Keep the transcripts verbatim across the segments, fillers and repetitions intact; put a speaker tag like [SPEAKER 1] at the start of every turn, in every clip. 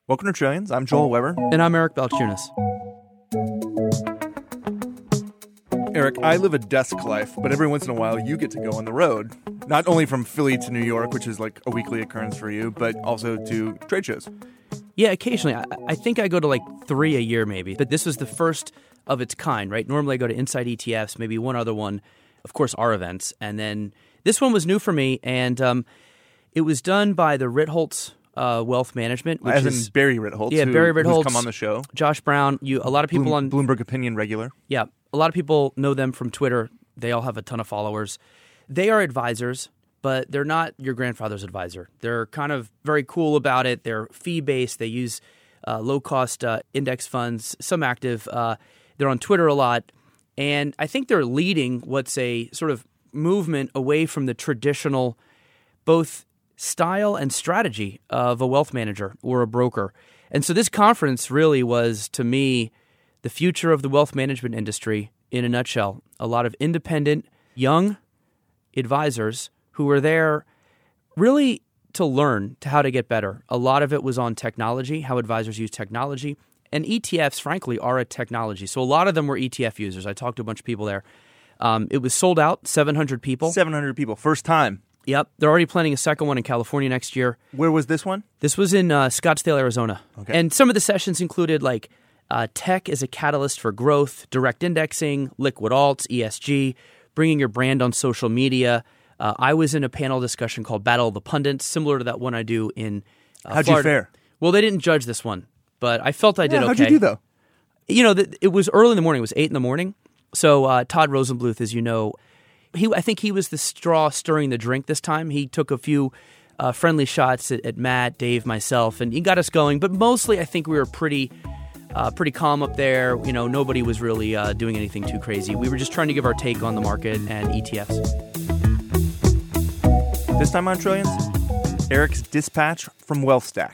[SPEAKER 1] Welcome to Trillions. I'm Joel Weber.
[SPEAKER 2] And I'm Eric Balchunas.
[SPEAKER 1] Eric, I live a desk life, but every once in a while you get to go on the road. Not only from Philly to New York, which is like a weekly occurrence for you, but also to trade shows.
[SPEAKER 2] Yeah, occasionally. I, I think I go to like three a year maybe, but this was the first of its kind, right? Normally I go to Inside E T Fs, maybe one other one, of course, our events. And then this one was new for me, and um, it was done by the Ritholtz uh, Wealth Management. Which
[SPEAKER 1] As
[SPEAKER 2] is,
[SPEAKER 1] in Barry Ritholtz,
[SPEAKER 2] yeah,
[SPEAKER 1] who,
[SPEAKER 2] Barry Ritholtz,
[SPEAKER 1] who's come on the show.
[SPEAKER 2] Josh Brown, you, a lot of people
[SPEAKER 1] Bloom,
[SPEAKER 2] on
[SPEAKER 1] Bloomberg Opinion regular.
[SPEAKER 2] Yeah, a lot of people know them from Twitter. They all have a ton of followers. They are advisors, but they're not your grandfather's advisor. They're kind of very cool about it. They're fee-based. They use uh, low-cost uh, index funds, some active. Uh, they're on Twitter a lot. And I think they're leading what's a sort of movement away from the traditional both style and strategy of a wealth manager or a broker. And so this conference really was, to me, the future of the wealth management industry in a nutshell. A lot of independent, young advisors who were there really to learn to how to get better. A lot of it was on technology, how advisors use technology. And E T Fs, frankly, are a technology. So a lot of them were E T F users. I talked to a bunch of people there. Um, it was sold out, seven hundred people.
[SPEAKER 1] seven hundred people, first time.
[SPEAKER 2] Yep. They're already planning a second one in California next year.
[SPEAKER 1] Where was this one?
[SPEAKER 2] This was in uh, Scottsdale, Arizona.
[SPEAKER 1] Okay.
[SPEAKER 2] And some of the sessions included like uh, tech as a catalyst for growth, direct indexing, liquid alts, E S G, bringing your brand on social media. Uh, I was in a panel discussion called Battle of the Pundits, similar to that one I do in uh,
[SPEAKER 1] How'd
[SPEAKER 2] Florida.
[SPEAKER 1] you fare?
[SPEAKER 2] Well, they didn't judge this one, but I felt I did
[SPEAKER 1] yeah,
[SPEAKER 2] okay.
[SPEAKER 1] How'd you do, though?
[SPEAKER 2] You know, th- it was early in the morning. It was eight in the morning. So uh, Todd Rosenbluth, as you know, he I think he was the straw stirring the drink this time. He took a few uh, friendly shots at, at Matt, Dave, myself, and he got us going. But mostly I think we were pretty uh, pretty calm up there. You know, nobody was really uh, doing anything too crazy. We were just trying to give our take on the market and E T Fs.
[SPEAKER 1] This time on Trillions, Eric's dispatch from WealthStack.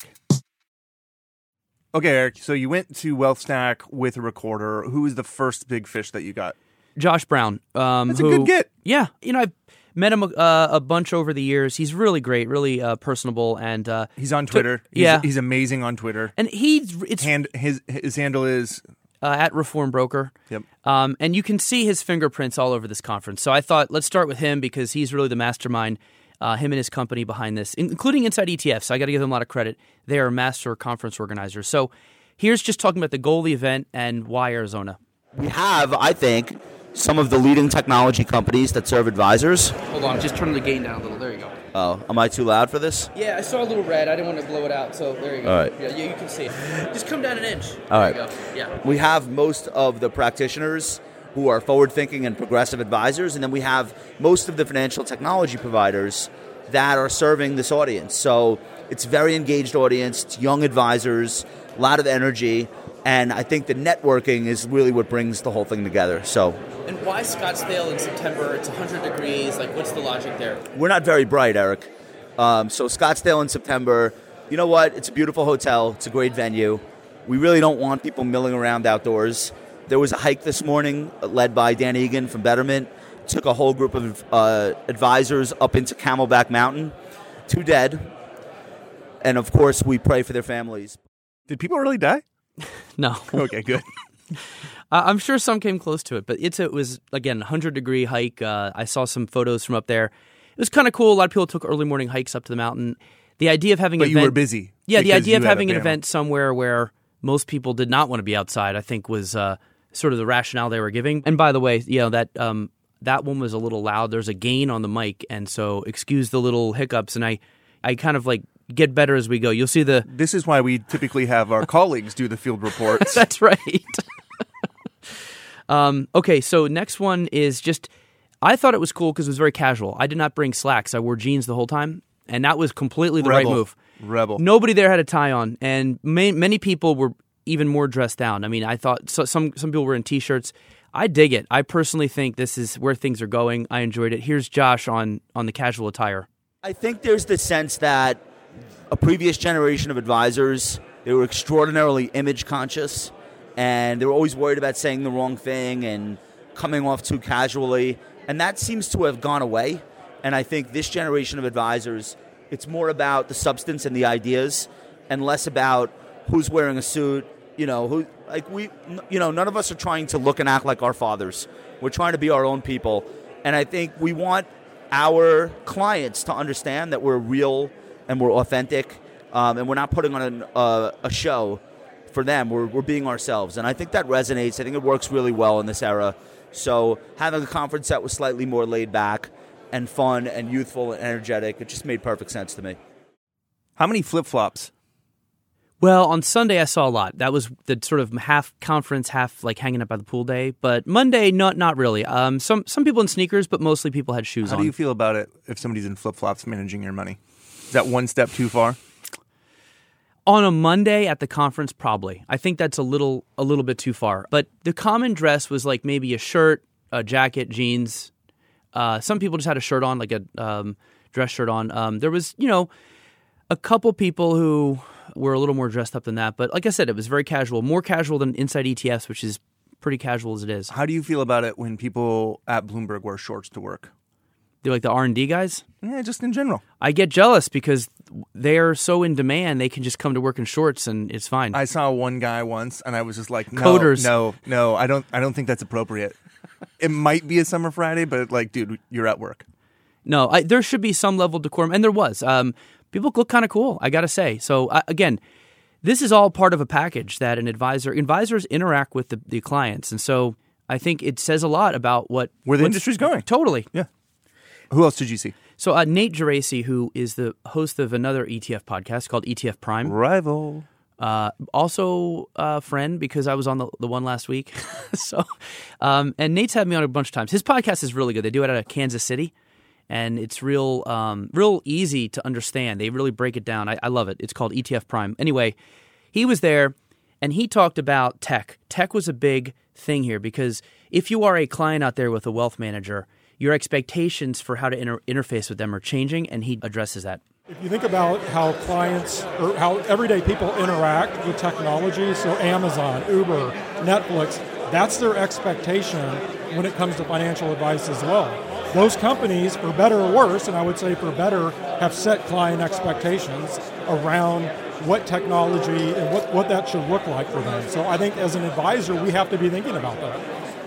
[SPEAKER 1] Okay, Eric, so you went to WealthStack with a recorder. Who was the first big fish that you got?
[SPEAKER 2] Josh Brown. Um,
[SPEAKER 1] That's
[SPEAKER 2] who,
[SPEAKER 1] a good get.
[SPEAKER 2] Yeah. You know, I've met him uh, a bunch over the years. He's really great, really uh, personable. and uh,
[SPEAKER 1] He's on Twitter. He's,
[SPEAKER 2] yeah.
[SPEAKER 1] He's amazing on Twitter.
[SPEAKER 2] And he's... it's
[SPEAKER 1] Hand, his, his handle is...
[SPEAKER 2] Uh, at Reform Broker.
[SPEAKER 1] Yep.
[SPEAKER 2] Um, and you can see his fingerprints all over this conference. So I thought, let's start with him because he's really the mastermind, uh, him and his company behind this, including Inside E T F. So I got to give them a lot of credit. They are master conference organizers. So here's just talking about the goal of the event and why Arizona.
[SPEAKER 3] We have, I think, some of the leading technology companies that serve advisors.
[SPEAKER 2] Hold on, just turn the gain down a little. There you go.
[SPEAKER 3] Oh, am I too loud for this?
[SPEAKER 2] Yeah, I saw a little red. I didn't want to blow it out, so there you go.
[SPEAKER 3] All right.
[SPEAKER 2] Yeah, you can see it. Just come down an inch.
[SPEAKER 3] All
[SPEAKER 2] there
[SPEAKER 3] right.
[SPEAKER 2] You go. Yeah.
[SPEAKER 3] We have most of the practitioners who are forward-thinking and progressive advisors, and then we have most of the financial technology providers that are serving this audience. So it's a very engaged audience. It's young advisors, a lot of energy, and I think the networking is really what brings the whole thing together. So.
[SPEAKER 2] And why Scottsdale in September? It's one hundred degrees. Like, what's the logic there?
[SPEAKER 3] We're not very bright, Eric. Um, so Scottsdale in September, you know what? It's a beautiful hotel. It's a great venue. We really don't want people milling around outdoors. There was a hike this morning led by Dan Egan from Betterment. Took a whole group of uh, advisors up into Camelback Mountain. Two dead. And, of course, we pray for their families.
[SPEAKER 1] Did people really die?
[SPEAKER 2] No.
[SPEAKER 1] Okay, good.
[SPEAKER 2] Uh, I'm sure some came close to it, but it's it was, again, one hundred degree hike. Uh, I saw some photos from up there. It was kind of cool. A lot of people took early morning hikes up to the mountain. The idea of having
[SPEAKER 1] but
[SPEAKER 2] an
[SPEAKER 1] you
[SPEAKER 2] event,
[SPEAKER 1] were busy.
[SPEAKER 2] Yeah, the idea of having an
[SPEAKER 1] family.
[SPEAKER 2] event somewhere where most people did not want to be outside, I think, was uh, sort of the rationale they were giving. And by the way, you know, that um, that one was a little loud. There's a gain on the mic, and so excuse the little hiccups. And I, I kind of like get better as we go. You'll see the...
[SPEAKER 1] This is why we typically have our colleagues do the field reports.
[SPEAKER 2] That's right. um, okay, so next one is just... I thought it was cool because it was very casual. I did not bring slacks. I wore jeans the whole time, and that was completely the
[SPEAKER 1] Rebel.
[SPEAKER 2] right move.
[SPEAKER 1] Rebel.
[SPEAKER 2] Nobody there had a tie on, and may, many people were even more dressed down. I mean, I thought so, some some people were in T-shirts. I dig it. I personally think this is where things are going. I enjoyed it. Here's Josh on, on the casual attire.
[SPEAKER 3] I think there's the sense that a previous generation of advisors, they were extraordinarily image conscious, and they were always worried about saying the wrong thing and coming off too casually. And that seems to have gone away. And I think this generation of advisors, it's more about the substance and the ideas and less about who's wearing a suit, you know, who like we, you know, none of us are trying to look and act like our fathers. We're trying to be our own people, and I think we want our clients to understand that we're real and we're authentic, um, and we're not putting on an, uh, a show for them. We're we're being ourselves, and I think that resonates. I think it works really well in this era. So having a conference that was slightly more laid back and fun and youthful and energetic, it just made perfect sense to me.
[SPEAKER 1] How many flip-flops?
[SPEAKER 2] Well, on Sunday I saw a lot. That was the sort of half conference, half like hanging out by the pool day. But Monday, not not really. Um, some some people in sneakers, but mostly people had shoes
[SPEAKER 1] How
[SPEAKER 2] on.
[SPEAKER 1] do you feel about it if somebody's in flip-flops managing your money? Is that one step too far?
[SPEAKER 2] On a Monday at the conference, probably. I think that's a little a little bit too far. But the common dress was like maybe a shirt, a jacket, jeans. Uh, some people just had a shirt on, like a um, dress shirt on. Um, there was, you know, a couple people who were a little more dressed up than that. But like I said, it was very casual, more casual than inside E T Fs, which is pretty casual as it is.
[SPEAKER 1] How do you feel about it when people at Bloomberg wear shorts to work?
[SPEAKER 2] They're like the R and D guys?
[SPEAKER 1] Yeah, just in general.
[SPEAKER 2] I get jealous because they're so in demand, they can just come to work in shorts and it's fine.
[SPEAKER 1] I saw one guy once, and I was just like, no,
[SPEAKER 2] Coders.
[SPEAKER 1] no, no, I don't, I don't think that's appropriate. It might be a summer Friday, but like, dude, you're at work.
[SPEAKER 2] No, I, there should be some level of decorum, and there was. Um, people look kind of cool, I got to say. So uh, again, this is all part of a package that an advisor, advisors interact with the, the clients, and so I think it says a lot about what
[SPEAKER 1] where the industry's going.
[SPEAKER 2] Totally.
[SPEAKER 1] Yeah. Who else did you see?
[SPEAKER 2] So uh, Nate Geraci, who is the host of another E T F podcast called E T F Prime.
[SPEAKER 1] Rival.
[SPEAKER 2] Uh, also a friend because I was on the, the one last week. so, um, and Nate's had me on a bunch of times. His podcast is really good. They do it out of Kansas City, and it's real, um, real easy to understand. They really break it down. I, I love it. It's called E T F Prime. Anyway, he was there, and he talked about tech. Tech was a big thing here because if you are a client out there with a wealth manager, your expectations for how to inter- interface with them are changing, and he addresses that.
[SPEAKER 4] If you think about how clients or how everyday people interact with technology, so Amazon, Uber, Netflix, that's their expectation when it comes to financial advice as well. Those companies, for better or worse, and I would say for better, have set client expectations around what technology and what, what that should look like for them. So I think as an advisor, we have to be thinking about that.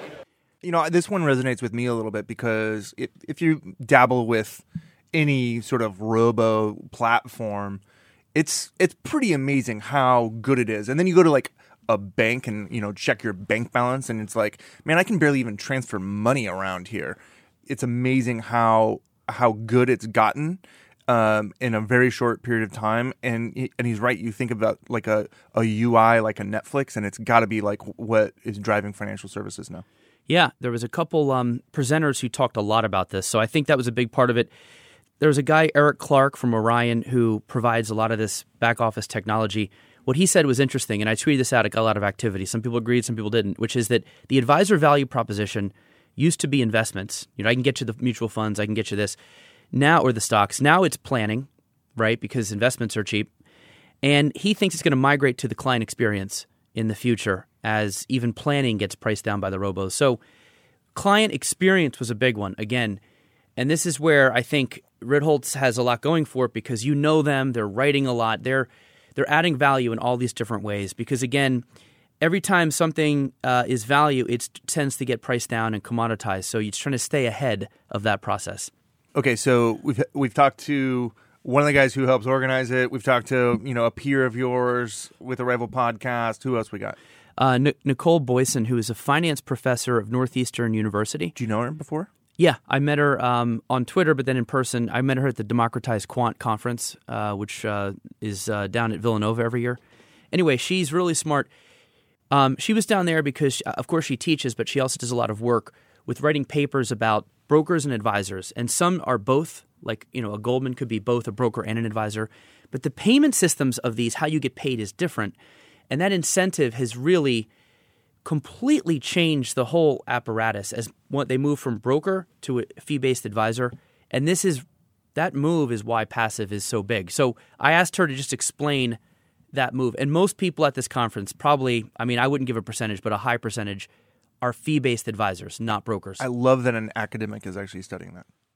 [SPEAKER 1] You know, this one resonates with me a little bit because if, if you dabble with any sort of robo platform, it's it's pretty amazing how good it is. And then you go to like a bank and, you know, check your bank balance, and it's like, man, I can barely even transfer money around here. It's amazing how how good it's gotten um, in a very short period of time. And he, and he's right. You think about like a, a U I like a Netflix, and it's got to be like what is driving financial services now.
[SPEAKER 2] Yeah, there was a couple um, presenters who talked a lot about this, so I think that was a big part of it. There was a guy, Eric Clark from Orion, who provides a lot of this back office technology. What he said was interesting, and I tweeted this out. It got a lot of activity. Some people agreed, some people didn't, which is that the advisor value proposition used to be investments. You know, I can get you the mutual funds, I can get you this. Now, or the stocks. Now it's planning, right, because investments are cheap. And he thinks it's going to migrate to the client experience in the future as even planning gets priced down by the robos. So client experience was a big one, again. And this is where I think Ritholtz has a lot going for it because you know them, they're writing a lot, they're they're adding value in all these different ways. Because again, every time something uh, is value, it tends to get priced down and commoditized. So you're trying to stay ahead of that process.
[SPEAKER 1] Okay, so we've we've talked to one of the guys who helps organize it. We've talked to, you know, a peer of yours with a Rival podcast. Who else we got?
[SPEAKER 2] Uh, N- Nicole Boyson, who is a finance professor of Northeastern University.
[SPEAKER 1] Do you know her before?
[SPEAKER 2] Yeah, I met her um, on Twitter, but then in person. I met her at the Democratized Quant Conference, uh, which uh, is uh, down at Villanova every year. Anyway, she's really smart. Um, she was down there because, of course, she teaches, but she also does a lot of work with writing papers about brokers and advisors. And some are both, like, you know, a Goldman could be both a broker and an advisor. But the payment systems of these, how you get paid, is different. And that incentive has really completely changed the whole apparatus as what they move from broker to a fee-based advisor. And this is that move is why passive is so big. So I asked her to just explain that move. And most people at this conference probably, I mean, I wouldn't give a percentage, but a high percentage are fee-based advisors, not brokers.
[SPEAKER 1] I love that an academic is actually studying that.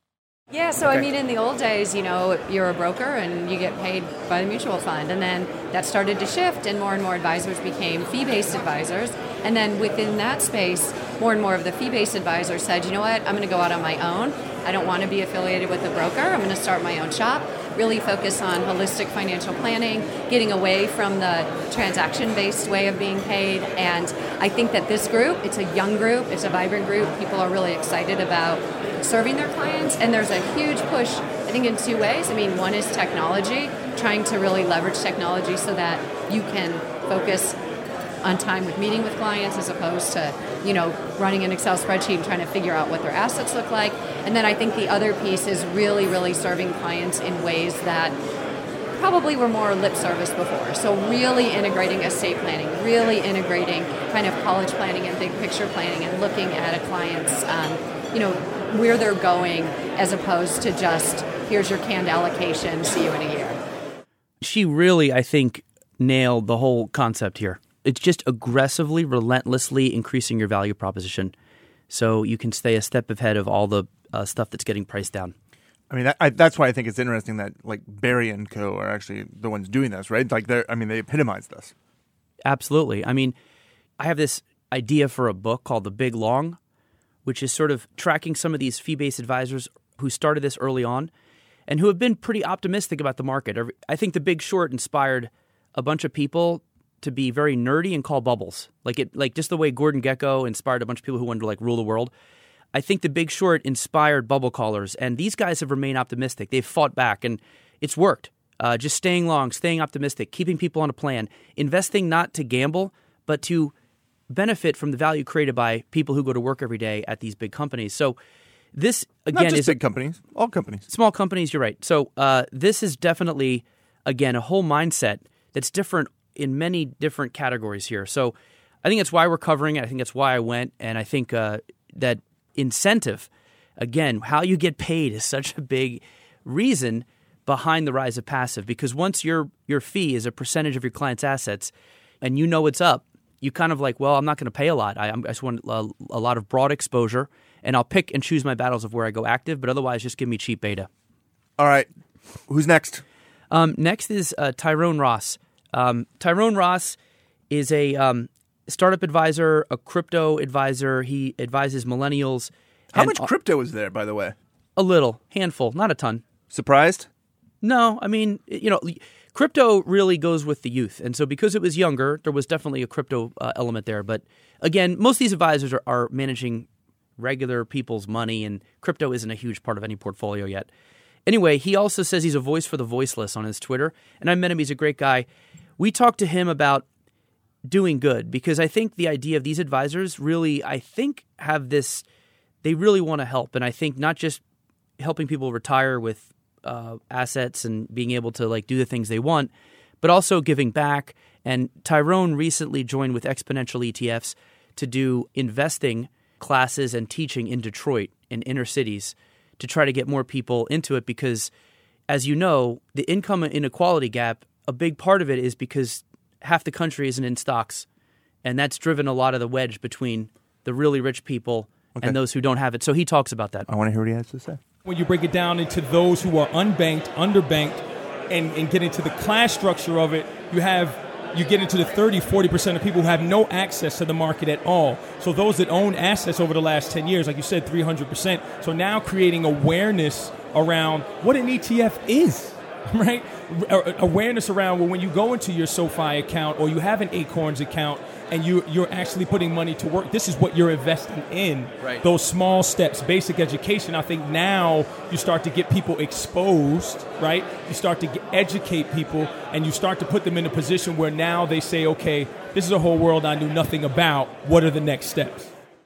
[SPEAKER 5] Yeah, so
[SPEAKER 1] Okay.
[SPEAKER 5] I mean, in the old days, you know, you're a broker and you get paid by the mutual fund. And then that started to shift, and more and more advisors became fee-based advisors. And then within that space, more and more of the fee-based advisors said, you know what, I'm going to go out on my own. I don't want to be affiliated with a broker. I'm going to start my own shop, really focus on holistic financial planning, getting away from the transaction-based way of being paid. And I think that this group, it's a young group, it's a vibrant group. People are really excited about serving their clients, and there's a huge push, I think, in two ways. I mean, one is technology, trying to really leverage technology so that you can focus on time with meeting with clients as opposed to, you know, running an Excel spreadsheet and trying to figure out what their assets look like. And then I think the other piece is really, really serving clients in ways that probably were more lip service before. So really integrating estate planning, really integrating kind of college planning and big picture planning, and looking at a client's, um, you know, where they're going, as opposed to just, here's your canned allocation, see you in a year.
[SPEAKER 2] She really, I think, nailed the whole concept here. It's just aggressively, relentlessly increasing your value proposition so you can stay a step ahead of all the uh, stuff that's getting priced down.
[SPEAKER 1] I mean, that, I, that's why I think it's interesting that like Barry and Co. are actually the ones doing this, right? Like, they're, I mean, they epitomize this.
[SPEAKER 2] Absolutely. I mean, I have this idea for a book called The Big Long, which is sort of tracking some of these fee-based advisors who started this early on and who have been pretty optimistic about the market. I think The Big Short inspired a bunch of people to be very nerdy and call bubbles. Like it, like just the way Gordon Gekko inspired a bunch of people who wanted to like rule the world. I think The Big Short inspired bubble callers, and these guys have remained optimistic. They've fought back, and it's worked. Uh, just staying long, staying optimistic, keeping people on a plan, investing not to gamble, but to benefit from the value created by people who go to work every day at these big companies. So this, again,
[SPEAKER 1] Not just
[SPEAKER 2] is
[SPEAKER 1] big companies, all companies.
[SPEAKER 2] Small companies, you're right. So uh, this is definitely, again, a whole mindset that's different in many different categories here. So I think that's why we're covering it. I think that's why I went. And I think uh, that incentive, again, how you get paid is such a big reason behind the rise of passive. Because once your your fee is a percentage of your client's assets and you know it's up, you kind of like, well, I'm not going to pay a lot. I, I just want a, a lot of broad exposure, and I'll pick and choose my battles of where I go active, but otherwise just give me cheap beta.
[SPEAKER 1] All right. Who's next?
[SPEAKER 2] Um, next is uh, Tyrone Ross. Um, Tyrone Ross is a um, startup advisor, a crypto advisor. He advises millennials.
[SPEAKER 1] How
[SPEAKER 2] and
[SPEAKER 1] much crypto is there, by the way?
[SPEAKER 2] A little, handful, not a ton.
[SPEAKER 1] Surprised?
[SPEAKER 2] No, I mean, you know, crypto really goes with the youth. And so because it was younger, there was definitely a crypto uh, element there. But again, most of these advisors are, are managing regular people's money, and crypto isn't a huge part of any portfolio yet. Anyway, he also says he's a voice for the voiceless on his Twitter. And I met him. He's a great guy. We talked to him about doing good, because I think the idea of these advisors really, I think, have this, they really want to help. And I think not just helping people retire with uh, assets and being able to like do the things they want, but also giving back. And Tyrone recently joined with Exponential E T Fs to do investing classes and teaching in Detroit, in inner cities, to try to get more people into it. Because, as you know, the income inequality gap, a big part of it is because half the country isn't in stocks. And that's driven a lot of the wedge between the really rich people
[SPEAKER 1] Okay.
[SPEAKER 2] and those who don't have it. So he talks about that.
[SPEAKER 1] I want to hear what he has to say.
[SPEAKER 6] When you break it down into those who are unbanked, underbanked, and, and get into the class structure of it, you have you get into the thirty, forty percent of people who have no access to the market at all. So those that own assets over the last ten years, like you said, three hundred percent. So now creating awareness around what an E T F is, right? Awareness around, well, when you go into your SoFi account or you have an Acorns account and you, you're actually putting money to work, this is what you're investing in.
[SPEAKER 2] Right.
[SPEAKER 6] Those small steps, basic education. I think now you start to get people exposed, right? You start to get, educate people, and you start to put them in a position where now they say, okay, this is a whole world I knew nothing about. What are the next steps?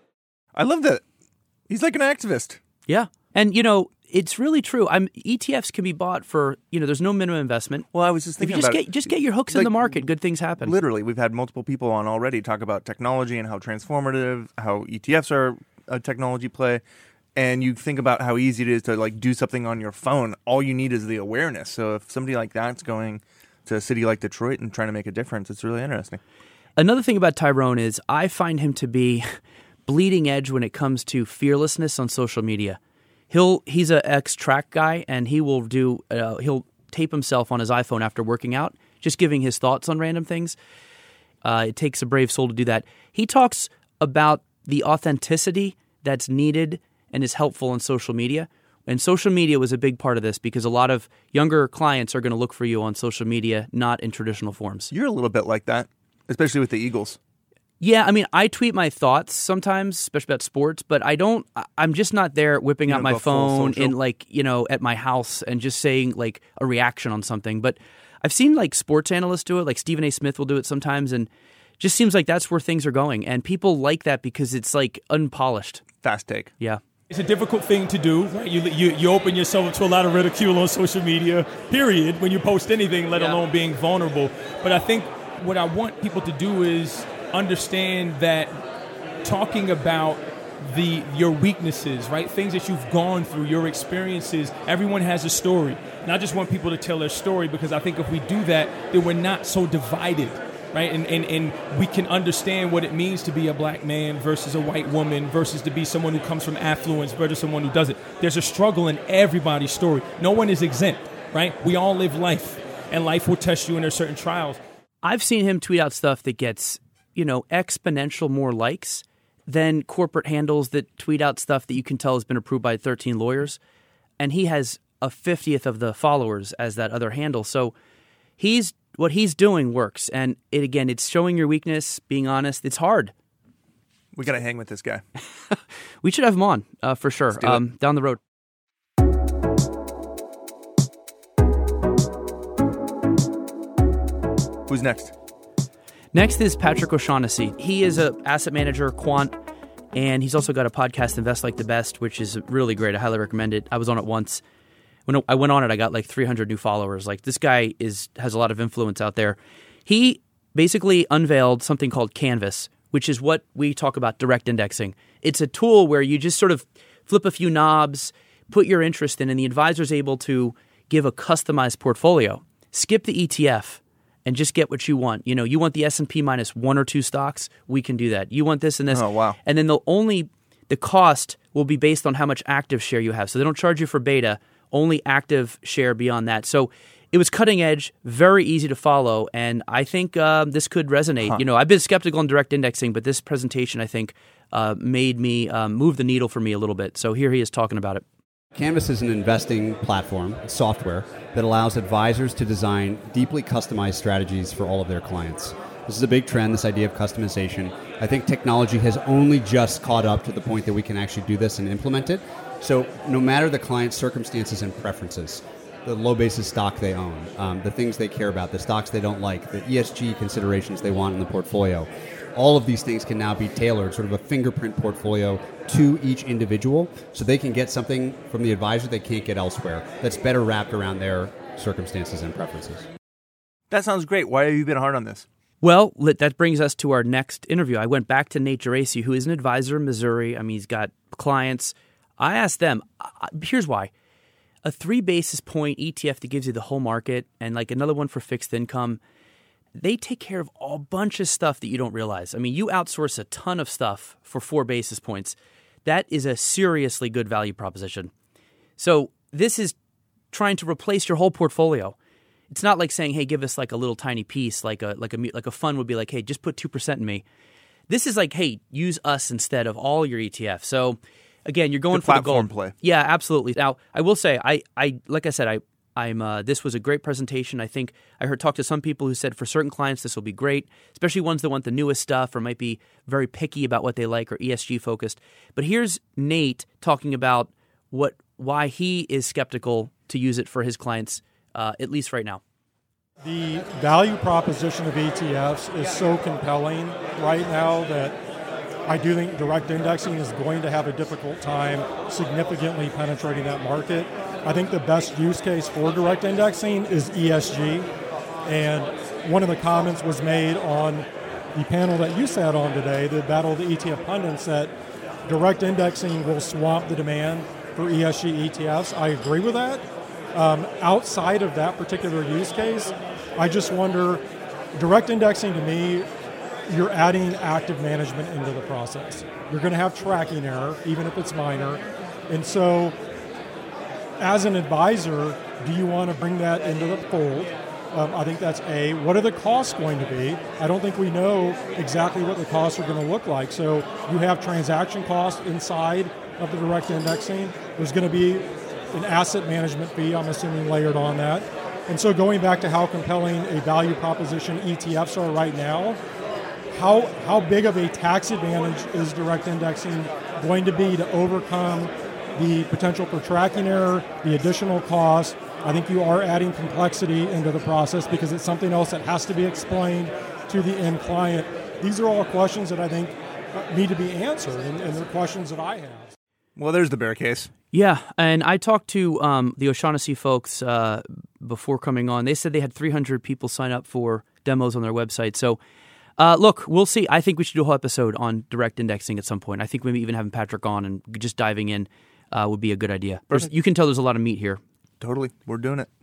[SPEAKER 1] I love that. He's like an activist.
[SPEAKER 2] Yeah. And, you know, it's really true. I'm E T Fs can be bought for, you know, there's no minimum investment.
[SPEAKER 1] Well, I was just
[SPEAKER 2] If you
[SPEAKER 1] thinking
[SPEAKER 2] just
[SPEAKER 1] about
[SPEAKER 2] get
[SPEAKER 1] it.
[SPEAKER 2] just get your hooks in
[SPEAKER 1] Like,
[SPEAKER 2] the market, good things happen.
[SPEAKER 1] Literally, we've had multiple people on already talk about technology and how transformative, how E T Fs are a technology play. And you think about how easy it is to like do something on your phone. All you need is the awareness. So if somebody like that's going to a city like Detroit and trying to make a difference, it's really interesting.
[SPEAKER 2] Another thing about Tyrone is I find him to be bleeding edge when it comes to fearlessness on social media. he'll he's a ex-track guy, and he will do uh, he'll tape himself on his iPhone after working out, just giving his thoughts on random things. Uh, it takes a brave soul to do that. He talks about the authenticity that's needed and is helpful in social media. And social media was a big part of this because a lot of younger clients are going to look for you on social media, not in traditional forms.
[SPEAKER 1] You're a little bit like that, especially with the Eagles.
[SPEAKER 2] Yeah, I mean, I tweet my thoughts sometimes, especially about sports, but I don't, I'm just not there whipping
[SPEAKER 1] You
[SPEAKER 2] out
[SPEAKER 1] don't
[SPEAKER 2] my
[SPEAKER 1] go full
[SPEAKER 2] phone
[SPEAKER 1] social?
[SPEAKER 2] in like, you know, at my house and just saying like a reaction on something. But I've seen like sports analysts do it, like Stephen A. Smith will do it sometimes, and just seems like that's where things are going. And people like that because it's like unpolished.
[SPEAKER 1] Fast take.
[SPEAKER 2] Yeah.
[SPEAKER 6] It's a difficult thing to do, right? You, you you open yourself to a lot of ridicule on social media, period, when you post anything, let
[SPEAKER 2] Yeah.
[SPEAKER 6] alone being vulnerable. But I think what I want people to do is understand that talking about the your weaknesses, right? Things that you've gone through, your experiences, everyone has a story. And I just want people to tell their story because I think if we do that, then we're not so divided. Right, and, and and we can understand what it means to be a black man versus a white woman versus to be someone who comes from affluence versus someone who doesn't. There's a struggle in everybody's story. No one is exempt, right? We all live life, and life will test you, and there's certain trials.
[SPEAKER 2] I've seen him tweet out stuff that gets, you know, exponential more likes than corporate handles that tweet out stuff that you can tell has been approved by thirteen lawyers. And he has a fiftieth of the followers as that other handle. So he's what he's doing works. And it again, it's showing your weakness, being honest. It's hard.
[SPEAKER 1] We got to hang with this guy.
[SPEAKER 2] We should have him on uh, for sure
[SPEAKER 1] do it.
[SPEAKER 2] um, down the road.
[SPEAKER 1] Who's next?
[SPEAKER 2] Next is Patrick O'Shaughnessy. He is an asset manager, quant, and he's also got a podcast, Invest Like the Best, which is really great. I highly recommend it. I was on it once. When I went on it, I got like three hundred new followers. Like this guy is has a lot of influence out there. He basically unveiled something called Canvas, which is what we talk about direct indexing. It's a tool where you just sort of flip a few knobs, put your interest in, and the advisor is able to give a customized portfolio. Skip the E T F and just get what you want. You know, you want the S and P minus one or two stocks, we can do that. You want this and this.
[SPEAKER 1] Oh, wow.
[SPEAKER 2] And then they'll only the cost will be based on how much active share you have. So they don't charge you for beta, only active share beyond that. So it was cutting edge, very easy to follow, and I think uh, this could resonate.
[SPEAKER 1] Huh.
[SPEAKER 2] You know, I've been skeptical on direct indexing, but this presentation, I think, uh, made me um, move the needle for me a little bit. So here he is talking about it.
[SPEAKER 7] Canvas is an investing platform, software, that allows advisors to design deeply customized strategies for all of their clients. This is a big trend, this idea of customization. I think technology has only just caught up to the point that we can actually do this and implement it. So no matter the client's circumstances and preferences, the low basis stock they own, um, the things they care about, the stocks they don't like, the E S G considerations they want in the portfolio, all of these things can now be tailored, sort of a fingerprint portfolio to each individual so they can get something from the advisor they can't get elsewhere that's better wrapped around their circumstances and preferences.
[SPEAKER 1] That sounds great. Why have you been hard on this?
[SPEAKER 2] Well, that brings us to our next interview. I went back to Nate Geraci, who is an advisor in Missouri. I mean, he's got clients. I asked them, uh, here's why. A three basis point E T F that gives you the whole market and like another one for fixed income, they take care of a bunch of stuff that you don't realize. I mean, you outsource a ton of stuff for four basis points. That is a seriously good value proposition. So this is trying to replace your whole portfolio. It's not like saying, hey, give us like a little tiny piece, like a like a like a fund would be like, hey, just put two percent in me. This is like, hey, use us instead of all your E T F. So again, you're going
[SPEAKER 1] The
[SPEAKER 2] for the
[SPEAKER 1] platform
[SPEAKER 2] gold.
[SPEAKER 1] play.
[SPEAKER 2] Yeah, absolutely. Now, I will say, I, I like I said, I, I'm. Uh, this was a great presentation. I think I heard talk to some people who said for certain clients this will be great, especially ones that want the newest stuff or might be very picky about what they like or E S G focused. But here's Nate talking about what why he is skeptical to use it for his clients, uh, at least right now.
[SPEAKER 4] The value proposition of E T Fs is so compelling right now that I do think direct indexing is going to have a difficult time significantly penetrating that market. I think the best use case for direct indexing is E S G. And one of the comments was made on the panel that you sat on today, the Battle of the E T F Pundits, that direct indexing will swamp the demand for E S G E T Fs. I agree with that. Um, outside of that particular use case, I just wonder, direct indexing to me, you're adding active management into the process. You're going to have tracking error, even if it's minor. And so as an advisor, do you want to bring that into the fold? Um, I think that's A. What are the costs going to be? I don't think we know exactly what the costs are going to look like. So you have transaction costs inside of the direct indexing. There's going to be an asset management fee, I'm assuming, layered on that. And so going back to how compelling a value proposition E T Fs are right now, how how big of a tax advantage is direct indexing going to be to overcome the potential for tracking error, the additional cost? I think you are adding complexity into the process because it's something else that has to be explained to the end client. These are all questions that I think need to be answered, and, and they're questions that I have.
[SPEAKER 1] Well, there's the bear case.
[SPEAKER 2] Yeah, and I talked to um, the O'Shaughnessy folks uh, before coming on. They said they had three hundred people sign up for demos on their website. So, uh, look, we'll see. I think we should do a whole episode on direct indexing at some point. I think maybe even having Patrick on and just diving in uh, would be a good idea. There's, you can tell there's a lot of meat here.
[SPEAKER 1] Totally. We're doing it.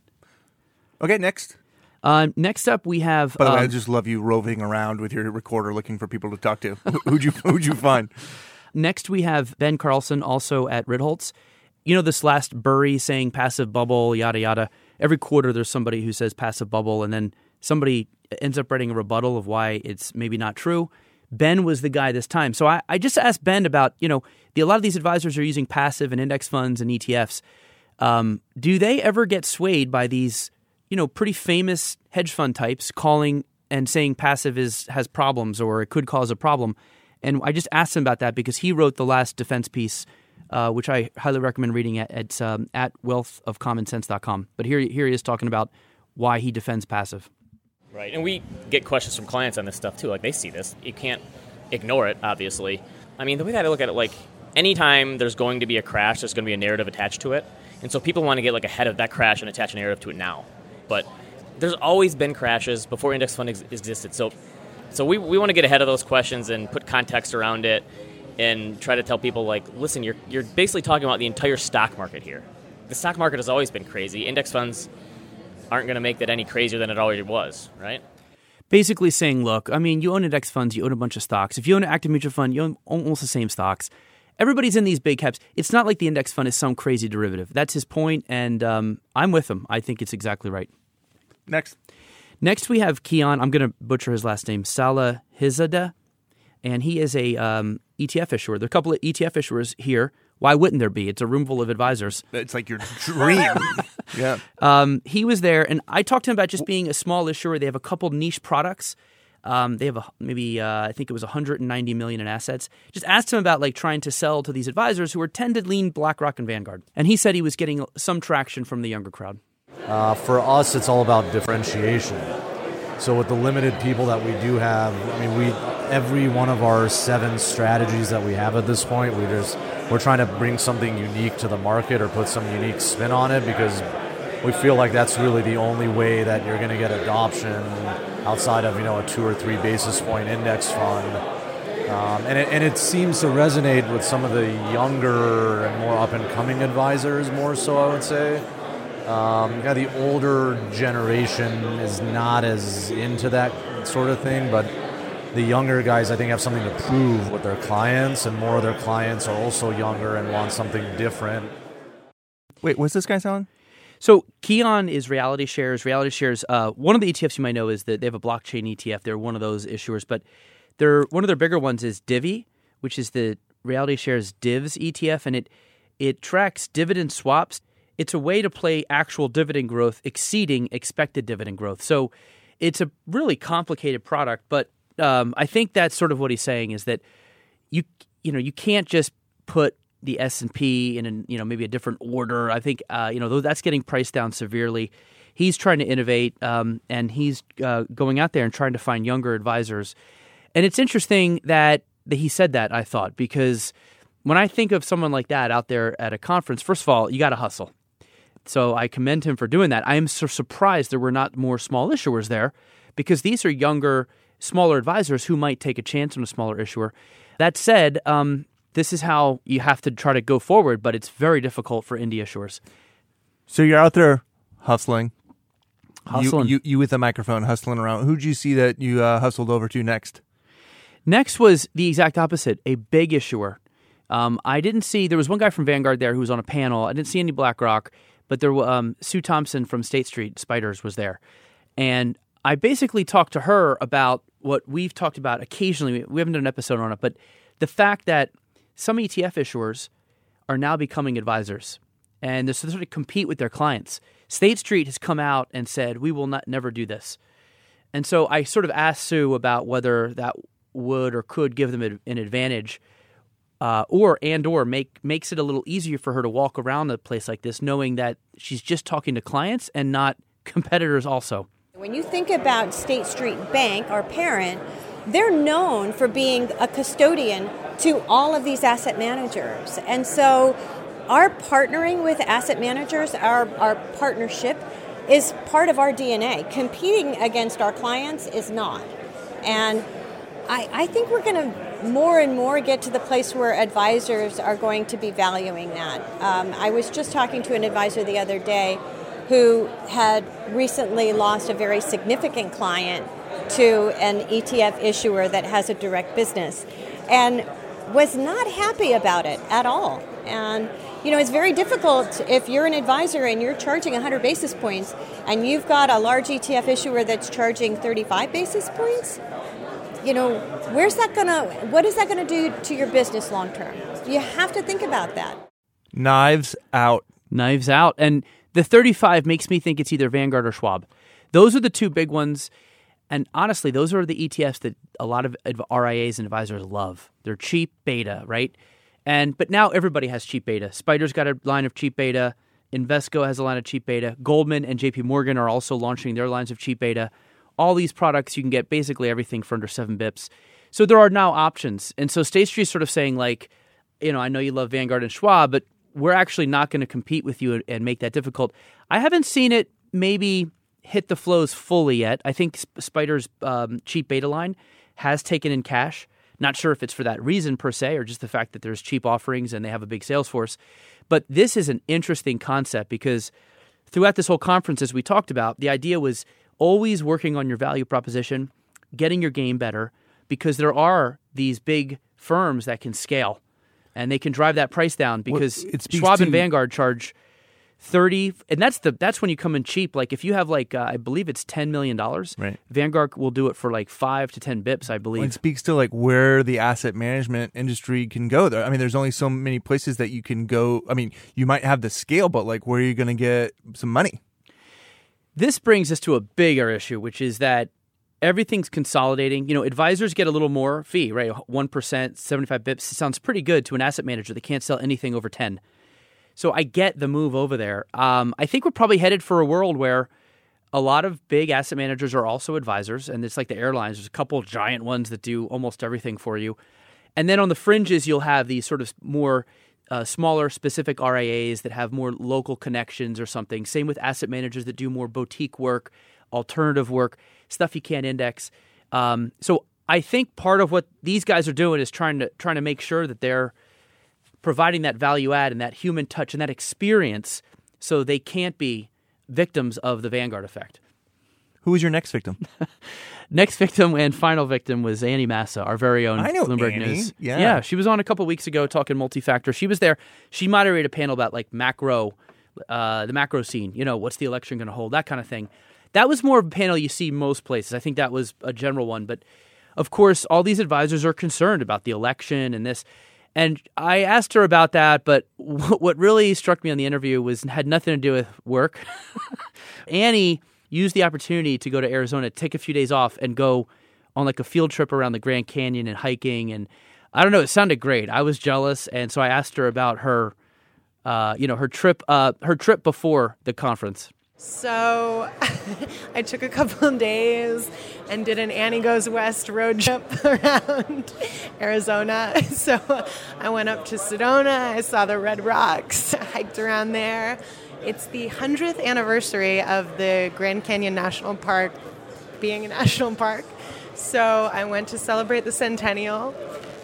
[SPEAKER 1] Okay, next.
[SPEAKER 2] Uh, next up, we have...
[SPEAKER 1] By the
[SPEAKER 2] um,
[SPEAKER 1] way, I just love you roving around with your recorder looking for people to talk to. Who'd you, who'd you find?
[SPEAKER 2] Next, we have Ben Carlson, also at Ritholtz. You know, this last Burry saying passive bubble, yada, yada. Every quarter there's somebody who says passive bubble, and then somebody ends up writing a rebuttal of why it's maybe not true. Ben was the guy this time. So I, I just asked Ben about, you know, the, a lot of these advisors are using passive and index funds and E T Fs. Um, do they ever get swayed by these, you know, pretty famous hedge fund types calling and saying passive is has problems or it could cause a problem? And I just asked him about that because he wrote the last defense piece, uh, which I highly recommend reading at at, um, at wealth of common sense dot com. But here, here he is talking about why he defends passive.
[SPEAKER 8] Right, and we get questions from clients on this stuff too. Like, they see this. You can't ignore it, obviously. I mean, the way that I look at it, like, anytime there's going to be a crash, there's going to be a narrative attached to it. And so people want to get like ahead of that crash and attach a narrative to it now. But there's always been crashes before index fund ex- existed. So so we, we want to get ahead of those questions and put context around it and try to tell people, like, listen, you're you're basically talking about the entire stock market here. The stock market has always been crazy. Index funds aren't going to make that any crazier than it already was, right?
[SPEAKER 2] Basically saying, look, I mean, you own index funds, you own a bunch of stocks. If you own an active mutual fund, you own almost the same stocks. Everybody's in these big caps. It's not like the index fund is some crazy derivative. That's his point, and um, I'm with him. I think it's exactly right.
[SPEAKER 1] Next.
[SPEAKER 2] Next, we have Kian. I'm going to butcher his last name, Salahizadeh, and he is a um, E T F issuer. There are a couple of E T F issuers here. Why wouldn't there be? It's a room full of advisors.
[SPEAKER 1] It's like your dream. Yeah.
[SPEAKER 2] Um, he was there, and I talked to him about just being a small issuer. They have a couple niche products. Um, they have a, maybe uh, I think it was one hundred ninety million in assets. Just asked him about like trying to sell to these advisors who are tend to lean BlackRock and Vanguard, and he said he was getting some traction from the younger crowd.
[SPEAKER 9] Uh, for us, it's all about differentiation. So with the limited people that we do have, I mean, we every one of our seven strategies that we have at this point, we just we're trying to bring something unique to the market or put some unique spin on it because we feel like that's really the only way that you're going to get adoption outside of, you know, a two or three basis point index fund. Um, and, it, and it seems to resonate with some of the younger and more up-and-coming advisors more so, I would say. Um, yeah, the older generation is not as into that sort of thing, but the younger guys, I think, have something to prove with their clients, and more of their clients are also younger and want something different.
[SPEAKER 1] Wait, what's this guy selling?
[SPEAKER 2] So Kian is Reality Shares. Reality Shares, uh, one of the E T Fs you might know is that they have a blockchain E T F. They're one of those issuers, but they're one of their bigger ones is Divvy, which is the Reality Shares Divs E T F, and it it tracks dividend swaps. It's a way to play actual dividend growth exceeding expected dividend growth. So it's a really complicated product, but um, I think that's sort of what he's saying is that you you know you can't just put the S and P in an, you know maybe a different order. I think uh, you know that's getting priced down severely. He's trying to innovate, um, and he's uh, going out there and trying to find younger advisors. And it's interesting that, that he said that, I thought, because when I think of someone like that out there at a conference, first of all, you got to hustle. So I commend him for doing that. I am so surprised there were not more small issuers there because these are younger, smaller advisors who might take a chance on a smaller issuer. That said, um, this is how you have to try to go forward, but it's very difficult for indie issuers.
[SPEAKER 1] So you're out there hustling.
[SPEAKER 2] Hustling.
[SPEAKER 1] You, you, you with a microphone hustling around. Who'd you see that you uh, hustled over to next?
[SPEAKER 2] Next was the exact opposite, a big issuer. Um, I didn't see, there was one guy from Vanguard there who was on a panel. I didn't see any BlackRock, but there were um, Sue Thompson from State Street Spiders was there. And I basically talked to her about what we've talked about occasionally. We haven't done an episode on it, but the fact that some E T F issuers are now becoming advisors and they're sort of compete with their clients. State Street has come out and said, we will not never do this. And so I sort of asked Sue about whether that would or could give them an advantage uh, or and or make makes it a little easier for her to walk around a place like this knowing that she's just talking to clients and not competitors also.
[SPEAKER 10] When you think about State Street Bank, our parent, they're known for being a custodian to all of these asset managers. And so our partnering with asset managers, our, our partnership is part of our D N A. Competing against our clients is not. And I, I think we're going to more and more get to the place where advisors are going to be valuing that. Um, I was just talking to an advisor the other day who had recently lost a very significant client to an E T F issuer that has a direct business and was not happy about it at all. And, you know, it's very difficult if you're an advisor and you're charging one hundred basis points and you've got a large E T F issuer that's charging thirty-five basis points. You know, where's that going to, what is that going to do to your business long term? You have to think about that.
[SPEAKER 1] Knives out.
[SPEAKER 2] Knives out. And the thirty-five makes me think it's either Vanguard or Schwab. Those are the two big ones. And honestly, those are the E T Fs that a lot of R I As and advisors love. They're cheap beta, right? And but now everybody has cheap beta. Spider's got a line of cheap beta. Invesco has a line of cheap beta. Goldman and J P Morgan are also launching their lines of cheap beta. All these products, you can get basically everything for under seven bips. So there are now options. And so State Street's sort of saying like, you know, I know you love Vanguard and Schwab, but we're actually not going to compete with you and make that difficult. I haven't seen it maybe hit the flows fully yet. I think Spider's um, cheap beta line has taken in cash. Not sure if it's for that reason per se or just the fact that there's cheap offerings and they have a big sales force. But this is an interesting concept because throughout this whole conference, as we talked about, the idea was always working on your value proposition, getting your game better, because there are these big firms that can scale and they can drive that price down because
[SPEAKER 1] well,
[SPEAKER 2] Schwab
[SPEAKER 1] to-
[SPEAKER 2] and Vanguard charge thirty, and that's the that's when you come in cheap. Like if you have like uh, I believe it's ten million dollars,
[SPEAKER 1] right?
[SPEAKER 2] Vanguard will do it for like five to ten bips, I believe.
[SPEAKER 1] Well, it speaks to like where the asset management industry can go. There, I mean, there's only so many places that you can go. I mean, you might have the scale, but like, where are you going to get some money?
[SPEAKER 2] This brings us to a bigger issue, which is that everything's consolidating. You know, advisors get a little more fee, right? One percent, seventy-five bips sounds pretty good to an asset manager that can't sell anything over ten. So I get the move over there. Um, I think we're probably headed for a world where a lot of big asset managers are also advisors, and it's like the airlines. There's a couple of giant ones that do almost everything for you. And then on the fringes, you'll have these sort of more uh, smaller specific R I As that have more local connections or something. Same with asset managers that do more boutique work, alternative work, stuff you can't index. Um, so I think part of what these guys are doing is trying to trying to make sure that they're providing that value add and that human touch and that experience so they can't be victims of the Vanguard effect.
[SPEAKER 1] Who was your next victim?
[SPEAKER 2] Next victim and final victim was Annie Massa, our very own
[SPEAKER 1] I know
[SPEAKER 2] Bloomberg
[SPEAKER 1] Annie.
[SPEAKER 2] News.
[SPEAKER 1] Yeah.
[SPEAKER 2] yeah, she was on a couple weeks ago talking multi-factor. She was there. She moderated a panel about like macro, uh, the macro scene. You know, what's the election going to hold? That kind of thing. That was more of a panel you see most places. I think that was a general one. But of course, all these advisors are concerned about the election and this. And I asked her about that, but what really struck me on the interview was had nothing to do with work. Annie used the opportunity to go to Arizona, take a few days off, and go on like a field trip around the Grand Canyon and hiking. And I don't know, it sounded great. I was jealous, and so I asked her about her, uh, you know, her trip, uh, her trip before the conference.
[SPEAKER 11] So I took a couple of days and did an Annie Goes West road trip around Arizona. So I went up to Sedona, I saw the Red Rocks, hiked around there. It's the hundredth anniversary of the Grand Canyon National Park being a national park. So I went to celebrate the centennial.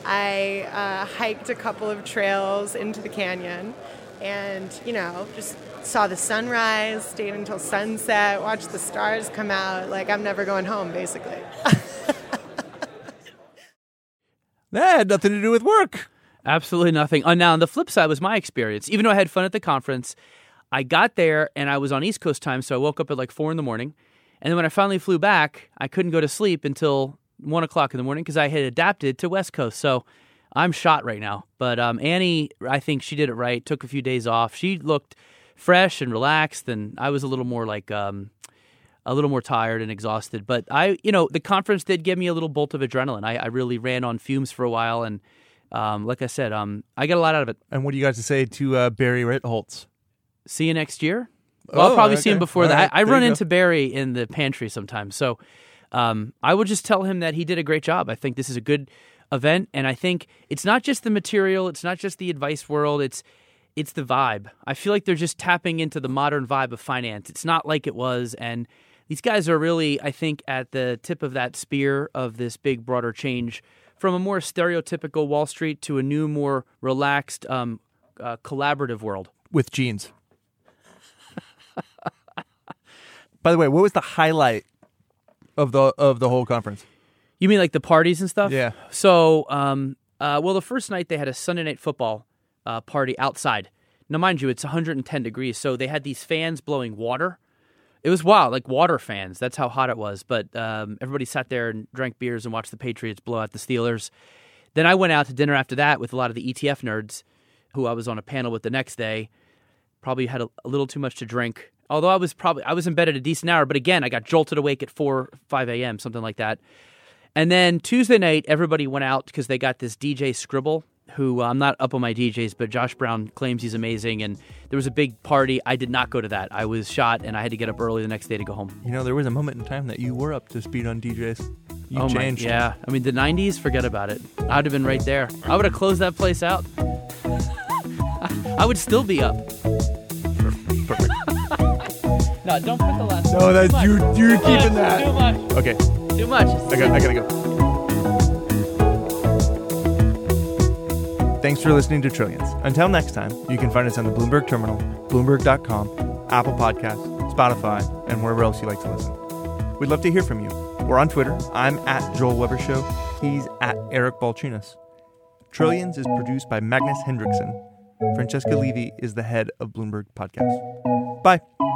[SPEAKER 11] I uh, hiked a couple of trails into the canyon and, you know, just saw the sunrise, stayed until sunset, watched the stars come out. Like, I'm never going home, basically.
[SPEAKER 1] That had nothing to do with work.
[SPEAKER 2] Absolutely nothing. Oh, now, on the flip side was my experience. Even though I had fun at the conference, I got there and I was on East Coast time, so I woke up at like four in the morning. And then when I finally flew back, I couldn't go to sleep until one o'clock in the morning because I had adapted to West Coast. So I'm shot right now. But um, Annie, I think she did it right, took a few days off. She looked fresh and relaxed, and I was a little more like um, a little more tired and exhausted. But I, you know, the conference did give me a little bolt of adrenaline. I, I really ran on fumes for a while, and um, like I said, um, I got a lot out of it.
[SPEAKER 1] And what do you guys to say to uh, Barry Ritholtz?
[SPEAKER 2] See you next year. Well, I'll
[SPEAKER 1] Oh,
[SPEAKER 2] probably
[SPEAKER 1] okay.
[SPEAKER 2] see him before
[SPEAKER 1] All
[SPEAKER 2] that.
[SPEAKER 1] right.
[SPEAKER 2] I, I
[SPEAKER 1] There
[SPEAKER 2] run
[SPEAKER 1] you go.
[SPEAKER 2] into Barry in the pantry sometimes. So um, I would just tell him that he did a great job. I think this is a good event. And I think it's not just the material. It's not just the advice world. It's it's the vibe. I feel like they're just tapping into the modern vibe of finance. It's not like it was. And these guys are really, I think, at the tip of that spear of this big, broader change from a more stereotypical Wall Street to a new, more relaxed, um, uh, collaborative world.
[SPEAKER 1] With jeans. By the way, what was the highlight of the of the whole conference?
[SPEAKER 2] You mean like the parties and stuff?
[SPEAKER 1] Yeah.
[SPEAKER 2] So, um, uh, well, the first night they had a Sunday night football uh, party outside. Now, mind you, it's one hundred ten degrees, so they had these fans blowing water. It was wild, like water fans. That's how hot it was. But um, everybody sat there and drank beers and watched the Patriots blow out the Steelers. Then I went out to dinner after that with a lot of the E T F nerds who I was on a panel with the next day. Probably had a, a little too much to drink. Although I was probably I was in bed at a decent hour, but again, I got jolted awake at four, five a.m., something like that. And then Tuesday night, everybody went out because they got this D J Scribble, who uh, I'm not up on my D Js, but Josh Brown claims he's amazing. And there was a big party. I did not go to that. I was shot, and I had to get up early the next day to go home.
[SPEAKER 1] You know, there was a moment in time that you were up to speed on D Js. You
[SPEAKER 2] oh
[SPEAKER 1] changed.
[SPEAKER 2] My, yeah. I mean, the nineties, forget about it. I'd have been right there. I would have closed that place out. I would still be up.
[SPEAKER 1] Perfect.
[SPEAKER 2] No, don't put the last.
[SPEAKER 1] No, that's
[SPEAKER 2] Too
[SPEAKER 1] you.
[SPEAKER 2] much.
[SPEAKER 1] You
[SPEAKER 2] Too
[SPEAKER 1] keeping
[SPEAKER 2] much.
[SPEAKER 1] that.
[SPEAKER 2] Too much.
[SPEAKER 1] Okay.
[SPEAKER 2] Too much.
[SPEAKER 1] I got. I gotta go. Thanks for listening to Trillions. Until next time, you can find us on the Bloomberg Terminal, Bloomberg dot com, Apple Podcasts, Spotify, and wherever else you like to listen. We'd love to hear from you. We're on Twitter. I'm at Joel Weber Show. He's at Eric Balchunas. Trillions is produced by Magnus Hendrickson. Francesca Levy is the head of Bloomberg Podcast. Bye.